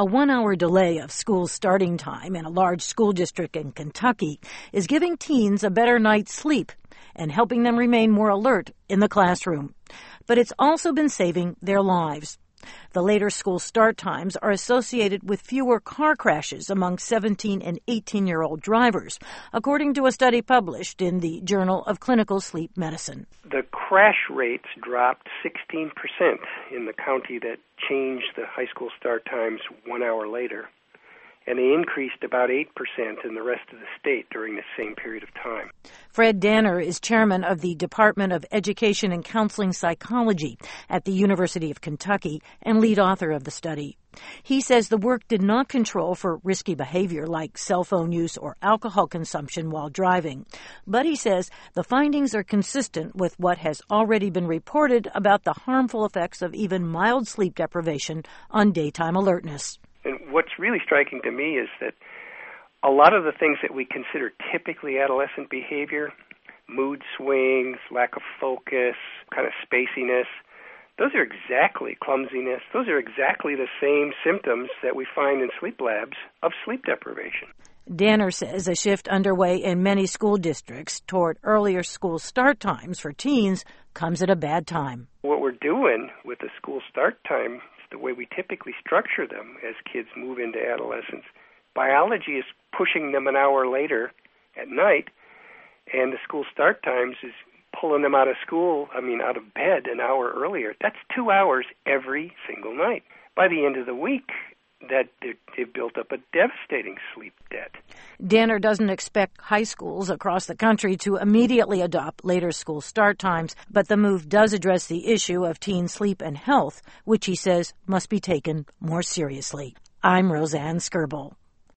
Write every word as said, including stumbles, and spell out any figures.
A one-hour delay of school starting time in a large school district in Kentucky is giving teens a better night's sleep and helping them remain more alert in the classroom. But it's also been saving their lives. The later school start times are associated with fewer car crashes among seventeen and eighteen-year-old drivers, according to a study published in the Journal of Clinical Sleep Medicine. The crash rates dropped sixteen percent in the county that changed the high school start times one hour later, and they increased about eight percent in the rest of the state during the same period of time. Fred Danner is chairman of the Department of Education and Counseling Psychology at the University of Kentucky and lead author of the study. He says the work did not control for risky behavior like cell phone use or alcohol consumption while driving. But he says the findings are consistent with what has already been reported about the harmful effects of even mild sleep deprivation on daytime alertness. And what's really striking to me is that a lot of the things that we consider typically adolescent behavior, mood swings, lack of focus, kind of spaciness, those are exactly clumsiness. Those are exactly the same symptoms that we find in sleep labs of sleep deprivation. Danner says a shift underway in many school districts toward earlier school start times for teens comes at a bad time. What we're doing with the school start time, the way we typically structure them as kids move into adolescence, biology is pushing them an hour later at night, and the school start times is pulling them out of school, I mean out of bed an hour earlier. That's two hours every single night. By the end of the week, that they've built up a devastating sleep debt. Danner doesn't expect high schools across the country to immediately adopt later school start times, but the move does address the issue of teen sleep and health, which he says must be taken more seriously. I'm Roseanne Skirball.